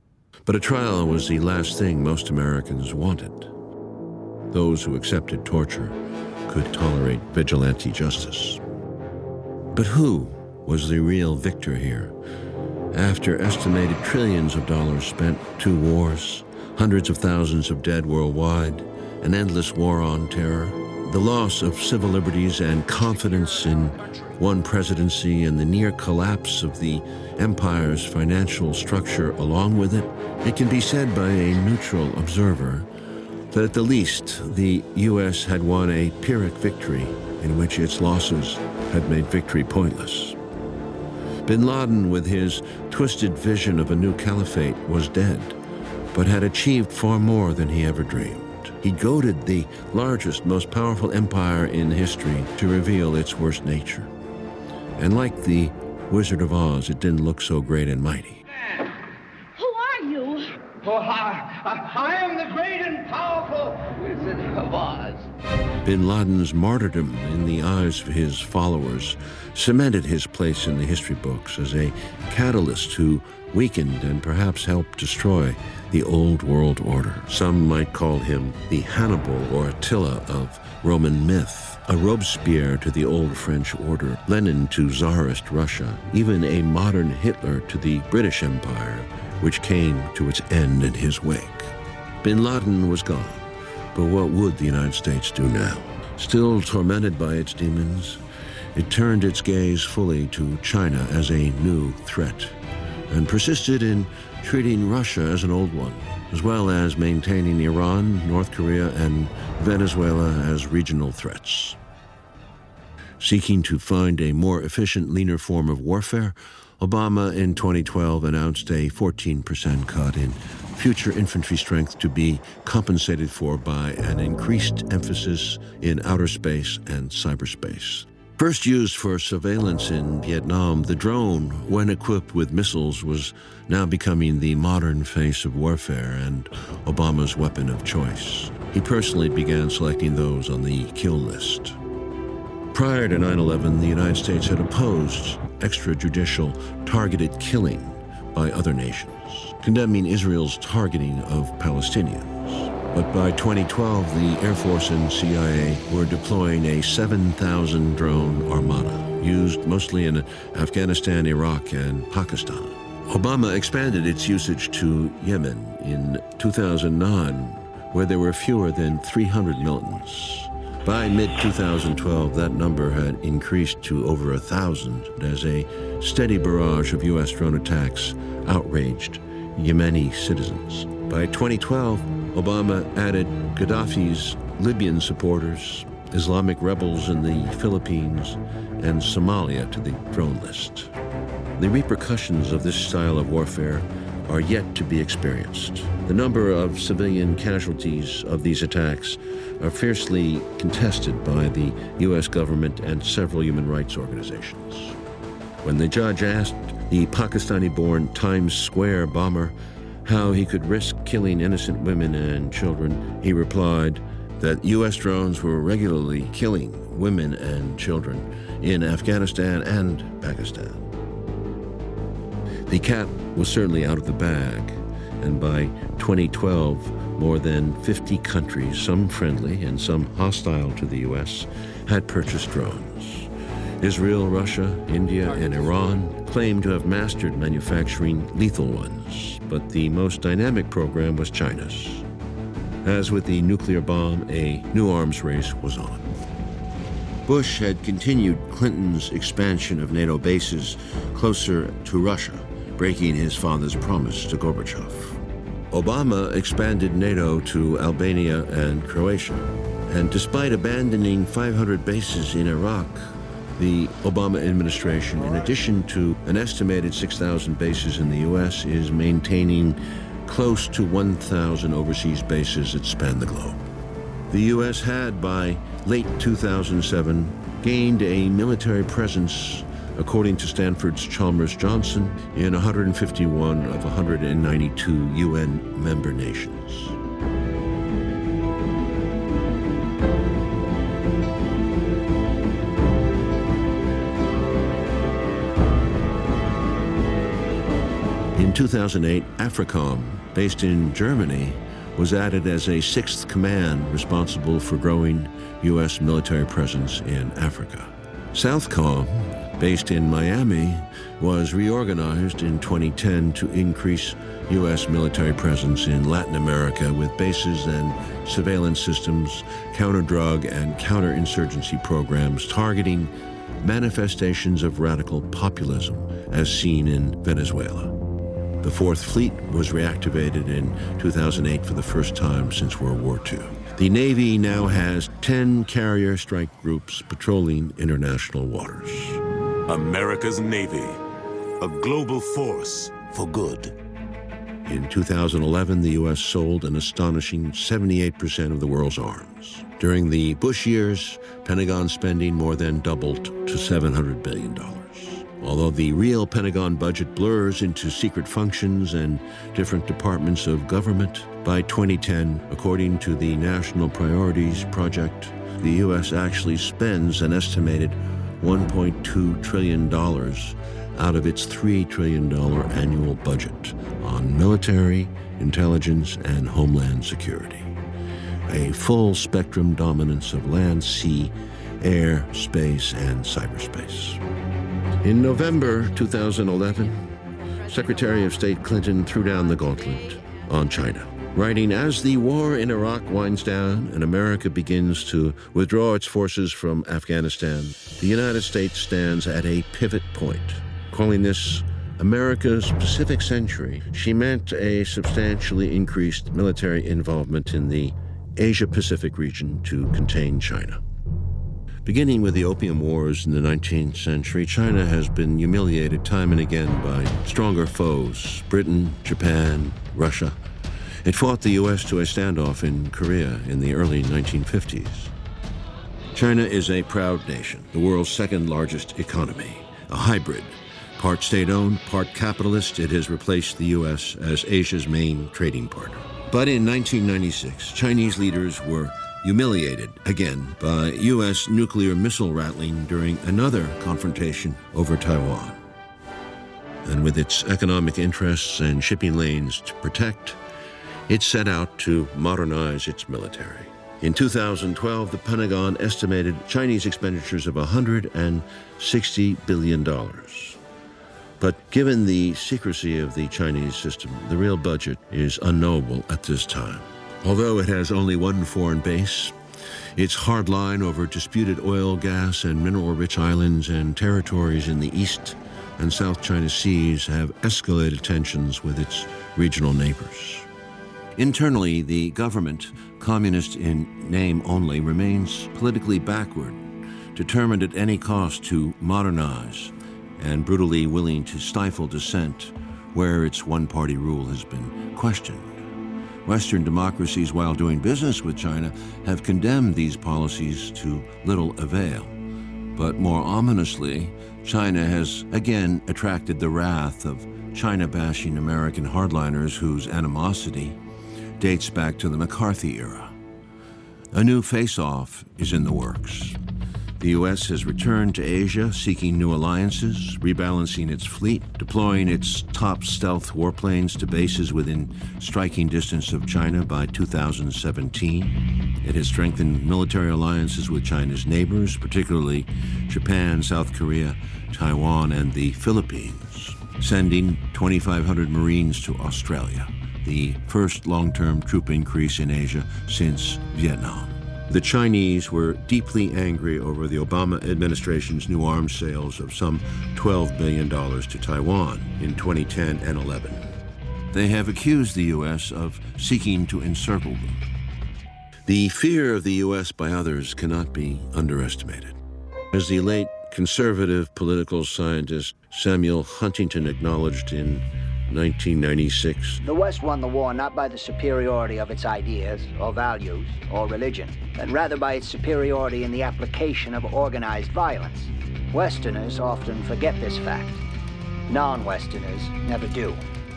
But a trial was the last thing most Americans wanted. Those who accepted torture could tolerate vigilante justice. But who was the real victor here? After estimated trillions of dollars spent, two wars, hundreds of thousands of dead worldwide, an endless war on terror, the loss of civil liberties and confidence in one presidency, and the near collapse of the empire's financial structure along with it, it can be said by a neutral observer that at the least the U S had won a Pyrrhic victory in which its losses had made victory pointless. Bin Laden, with his twisted vision of a new caliphate, was dead, but had achieved far more than he ever dreamed. He goaded the largest, most powerful empire in history to reveal its worst nature. And like the Wizard of Oz, it didn't look so great and mighty. Who are you? Oh, I, I, I am the great and powerful Wizard of Oz. Bin Laden's martyrdom in the eyes of his followers cemented his place in the history books as a catalyst who weakened and perhaps helped destroy the old world order. Some might call him the Hannibal or Attila of Roman myth, a Robespierre to the old French order, Lenin to Tsarist Russia, even a modern Hitler to the British Empire, which came to its end in his wake. Bin Laden was gone, but what would the United States do now? Still tormented by its demons, it turned its gaze fully to China as a new threat, and persisted in treating Russia as an old one, as well as maintaining Iran, North Korea, and Venezuela as regional threats. Seeking to find a more efficient, leaner form of warfare, Obama in twenty twelve announced a fourteen percent cut in future infantry strength to be compensated for by an increased emphasis in outer space and cyberspace. First used for surveillance in Vietnam, the drone, when equipped with missiles, was now becoming the modern face of warfare and Obama's weapon of choice. He personally began selecting those on the kill list. Prior to nine eleven, the United States had opposed extrajudicial targeted killing by other nations, condemning Israel's targeting of Palestinians. But by twenty twelve, the Air Force and C I A were deploying a seven thousand drone armada, used mostly in Afghanistan, Iraq, and Pakistan. Obama expanded its usage to Yemen in two thousand nine, where there were fewer than three hundred militants. By mid twenty twelve, that number had increased to over a thousand as a steady barrage of U S drone attacks outraged Yemeni citizens. By twenty twelve, Obama added Gaddafi's Libyan supporters, Islamic rebels in the Philippines, and Somalia to the drone list. The repercussions of this style of warfare are yet to be experienced. The number of civilian casualties of these attacks are fiercely contested by the U S government and several human rights organizations. When the judge asked the Pakistani-born Times Square bomber how he could risk killing innocent women and children, he replied that U S drones were regularly killing women and children in Afghanistan and Pakistan. The cat was certainly out of the bag, and by twenty twelve, more than fifty countries, some friendly and some hostile to the U S, had purchased drones. Israel, Russia, India, and Iran claimed to have mastered manufacturing lethal ones, but the most dynamic program was China's. As with the nuclear bomb, a new arms race was on. Bush had continued Clinton's expansion of NATO bases closer to Russia, breaking his father's promise to Gorbachev. Obama expanded NATO to Albania and Croatia, and despite abandoning five hundred bases in Iraq, the Obama administration, in addition to an estimated six thousand bases in the U S, is maintaining close to one thousand overseas bases that span the globe. The U S had, by late two thousand seven, gained a military presence, according to Stanford's Chalmers Johnson, in one hundred fifty-one of one hundred ninety-two U N member nations. In two thousand eight, AFRICOM, based in Germany, was added as a sixth command responsible for growing U S military presence in Africa. SOUTHCOM, based in Miami, was reorganized in twenty ten to increase U S military presence in Latin America with bases and surveillance systems, counter-drug and counter-insurgency programs targeting manifestations of radical populism, as seen in Venezuela. The Fourth Fleet was reactivated in two thousand eight for the first time since World War Two. The Navy now has ten carrier strike groups patrolling international waters. America's Navy, a global force for good. In two thousand eleven, the U S sold an astonishing seventy-eight percent of the world's arms. During the Bush years, Pentagon spending more than doubled to seven hundred billion dollars. Although the real Pentagon budget blurs into secret functions and different departments of government, by twenty ten, according to the National Priorities Project, the U S actually spends an estimated one point two trillion dollars out of its three trillion dollars annual budget on military, intelligence, and homeland security. A full spectrum dominance of land, sea, air, space, and cyberspace. In November two thousand eleven, Secretary of State Clinton threw down the gauntlet on China, writing, "As the war in Iraq winds down and America begins to withdraw its forces from Afghanistan, the United States stands at a pivot point." Calling this America's Pacific Century, she meant a substantially increased military involvement in the Asia-Pacific region to contain China. Beginning with the Opium Wars in the nineteenth century, China has been humiliated time and again by stronger foes, Britain, Japan, Russia. It fought the U S to a standoff in Korea in the early nineteen fifties. China is a proud nation, the world's second largest economy, a hybrid. Part state-owned, part capitalist, it has replaced the U S as Asia's main trading partner. But in nineteen ninety-six, Chinese leaders were humiliated again by U S nuclear missile rattling during another confrontation over Taiwan. And with its economic interests and shipping lanes to protect, it set out to modernize its military. In two thousand twelve, the Pentagon estimated Chinese expenditures of one hundred sixty billion dollars. But given the secrecy of the Chinese system, the real budget is unknowable at this time. Although it has only one foreign base, its hard line over disputed oil, gas, and mineral-rich islands and territories in the East and South China Seas have escalated tensions with its regional neighbors. Internally, the government, communist in name only, remains politically backward, determined at any cost to modernize, and brutally willing to stifle dissent where its one-party rule has been questioned. Western democracies, while doing business with China, have condemned these policies to little avail. But more ominously, China has again attracted the wrath of China-bashing American hardliners whose animosity dates back to the McCarthy era. A new face-off is in the works. The U S has returned to Asia, seeking new alliances, rebalancing its fleet, deploying its top stealth warplanes to bases within striking distance of China by two thousand seventeen. It has strengthened military alliances with China's neighbors, particularly Japan, South Korea, Taiwan, and the Philippines, sending twenty-five hundred Marines to Australia, the first long-term troop increase in Asia since Vietnam. The Chinese were deeply angry over the Obama administration's new arms sales of some twelve billion dollars to Taiwan in twenty ten and eleven. They have accused the U S of seeking to encircle them. The fear of the U S by others cannot be underestimated. As the late conservative political scientist Samuel Huntington acknowledged in nineteen ninety-six. The West won the war not by the superiority of its ideas or values or religion, but rather by its superiority in the application of organized violence. Westerners often forget this fact. Non-Westerners never do.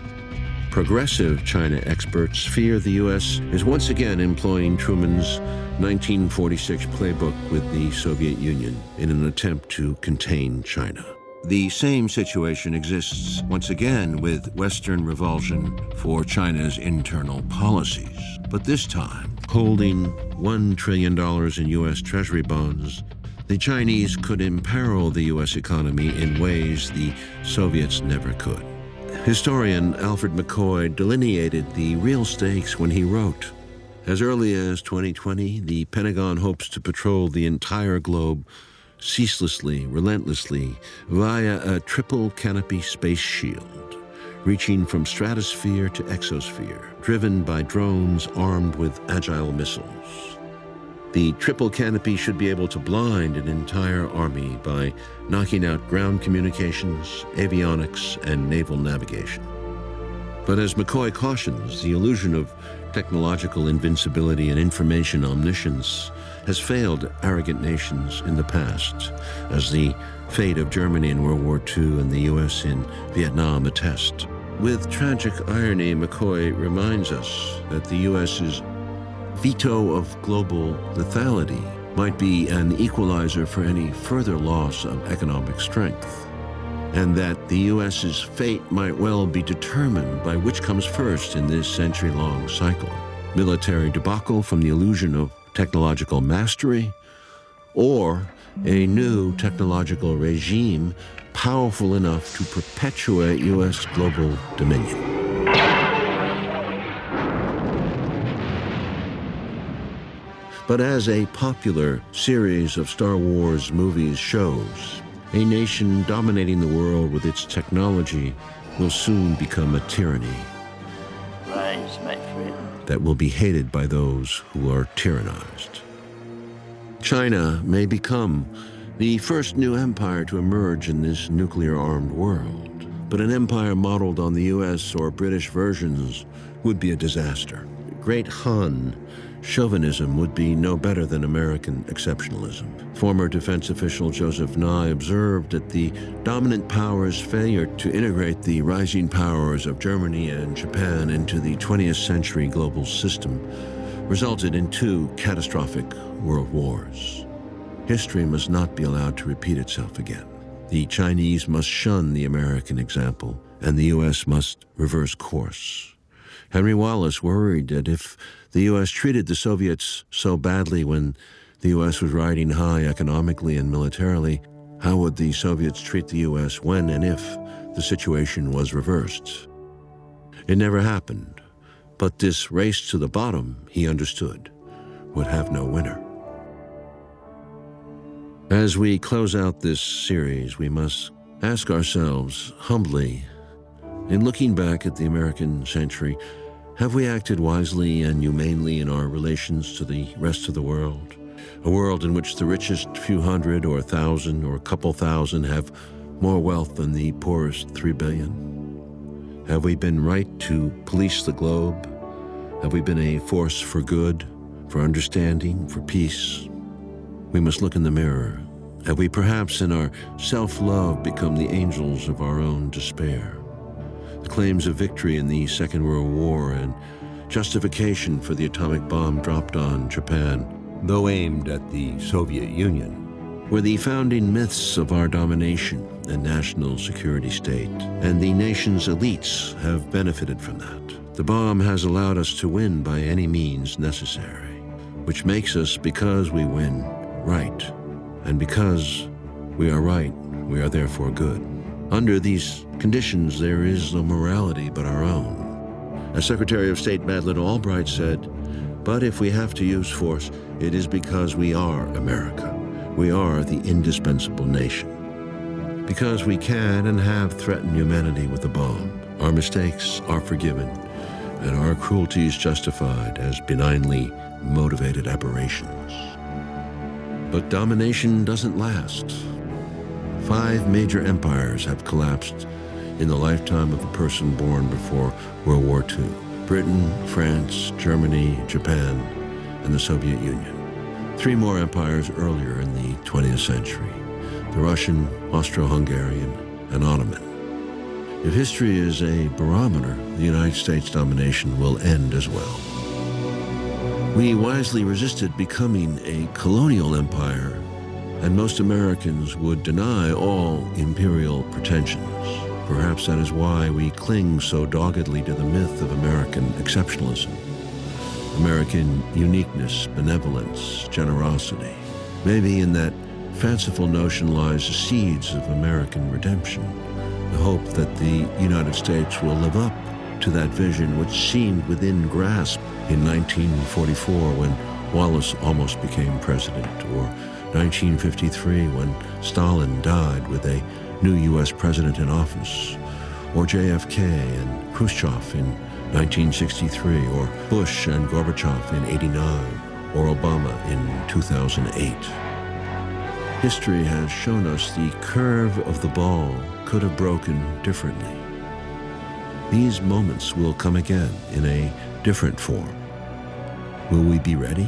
Progressive China experts fear the U S is once again employing Truman's nineteen forty-six playbook with the Soviet Union in an attempt to contain China. The same situation exists once again with Western revulsion for China's internal policies, but this time, holding one trillion dollars in U S Treasury bonds, the Chinese could imperil the U S economy in ways the Soviets never could. Historian Alfred McCoy delineated the real stakes when he wrote, "As early as twenty twenty, the Pentagon hopes to patrol the entire globe ceaselessly, relentlessly, via a triple canopy space shield, reaching from stratosphere to exosphere, driven by drones armed with agile missiles. The triple canopy should be able to blind an entire army by knocking out ground communications, avionics, and naval navigation." But as McCoy cautions, the illusion of technological invincibility and information omniscience has failed arrogant nations in the past, as the fate of Germany in World War Two and the U S in Vietnam attest. With tragic irony, McCoy reminds us that the U S's veto of global lethality might be an equalizer for any further loss of economic strength, and that the U S's fate might well be determined by which comes first in this century-long cycle: military debacle from the illusion of technological mastery, or a new technological regime powerful enough to perpetuate U S global dominion. But as a popular series of Star Wars movies shows, a nation dominating the world with its technology will soon become a tyranny. Rise, my friend. That will be hated by those who are tyrannized. China may become the first new empire to emerge in this nuclear-armed world, but an empire modeled on the U S or British versions would be a disaster. Great Han chauvinism would be no better than American exceptionalism. Former defense official Joseph Nye observed that the dominant power's failure to integrate the rising powers of Germany and Japan into the twentieth century global system resulted in two catastrophic world wars. History must not be allowed to repeat itself again. The Chinese must shun the American example, and the U S must reverse course. Henry Wallace worried that if the U S treated the Soviets so badly when the U S was riding high economically and militarily, how would the Soviets treat the U S when and if the situation was reversed? It never happened, but this race to the bottom, he understood, would have no winner. As we close out this series, we must ask ourselves humbly, in looking back at the American century, have we acted wisely and humanely in our relations to the rest of the world? A world in which the richest few hundred or thousand or couple thousand have more wealth than the poorest three billion? Have we been right to police the globe? Have we been a force for good, for understanding, for peace? We must look in the mirror. Have we perhaps in our self-love become the angels of our own despair? The claims of victory in the Second World War and justification for the atomic bomb dropped on Japan, though aimed at the Soviet Union, were the founding myths of our domination and national security state, and the nation's elites have benefited from that. The bomb has allowed us to win by any means necessary, which makes us, because we win, right. And because we are right, we are therefore good. Under these conditions, there is no morality but our own. As Secretary of State Madeleine Albright said, but if we have to use force, it is because we are America. We are the indispensable nation. Because we can and have threatened humanity with a bomb, our mistakes are forgiven, and our cruelties justified as benignly motivated aberrations. But domination doesn't last. Five major empires have collapsed in the lifetime of a person born before World War Two. Britain, France, Germany, Japan, and the Soviet Union. Three more empires earlier in the twentieth century: the Russian, Austro-Hungarian, and Ottoman. If history is a barometer, the United States domination will end as well. We wisely resisted becoming a colonial empire and most Americans would deny all imperial pretensions. Perhaps that is why we cling so doggedly to the myth of American exceptionalism, American uniqueness, benevolence, generosity. Maybe in that fanciful notion lies the seeds of American redemption, the hope that the United States will live up to that vision which seemed within grasp in nineteen forty-four when Wallace almost became president, or nineteen fifty-three when Stalin died with a new U S president in office, or J F K and Khrushchev in nineteen sixty-three, or Bush and Gorbachev in eighty-nine, or Obama in two thousand eight. History has shown us the curve of the ball could have broken differently. These moments will come again in a different form. Will we be ready?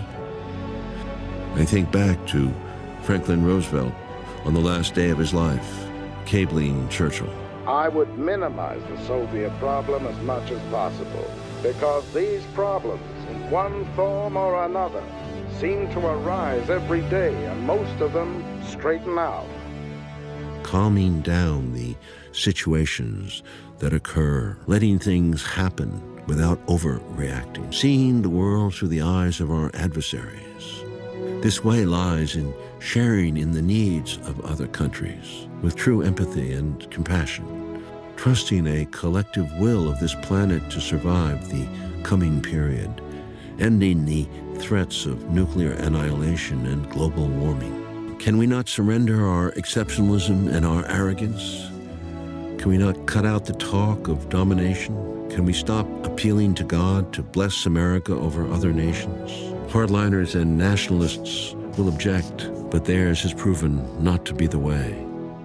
I think back to Franklin Roosevelt on the last day of his life, cabling Churchill. I would minimize the Soviet problem as much as possible, because these problems, in one form or another, seem to arise every day, and most of them straighten out. Calming down the situations that occur, letting things happen without overreacting, seeing the world through the eyes of our adversaries. This way lies in sharing in the needs of other countries with true empathy and compassion, trusting a collective will of this planet to survive the coming period, ending the threats of nuclear annihilation and global warming. Can we not surrender our exceptionalism and our arrogance? Can we not cut out the talk of domination? Can we stop appealing to God to bless America over other nations? Hardliners and nationalists will object, but theirs has proven not to be the way.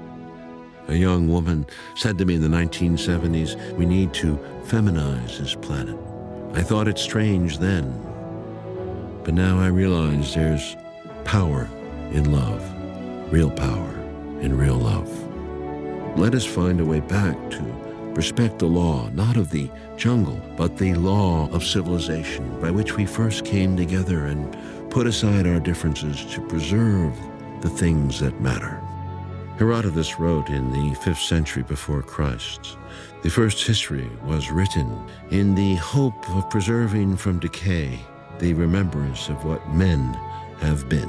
A young woman said to me in the nineteen seventies, we need to feminize this planet. I thought it strange then, but now I realize there's power in love, real power in real love. Let us find a way back to respect the law, not of the jungle, but the law of civilization by which we first came together and put aside our differences to preserve the things that matter. Herodotus wrote in the fifth century before Christ, the first history was written in the hope of preserving from decay the remembrance of what men have been.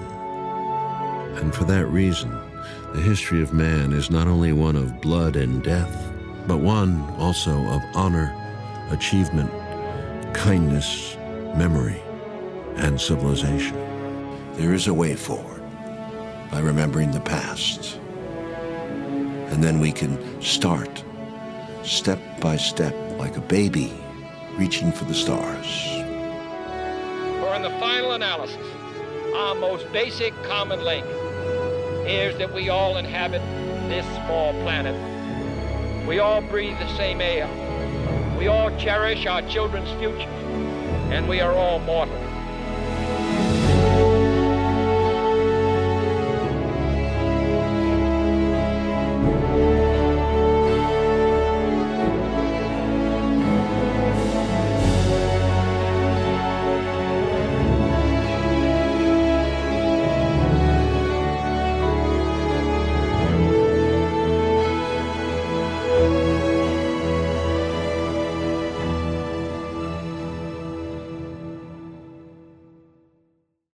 And for that reason, the history of man is not only one of blood and death, but one also of honor, achievement, kindness, memory, and civilization. There is a way forward by remembering the past. And then we can start, step by step, like a baby reaching for the stars. For in the final analysis, our most basic common link is that we all inhabit this small planet. We all breathe the same air. We all cherish our children's future. And we are all mortal.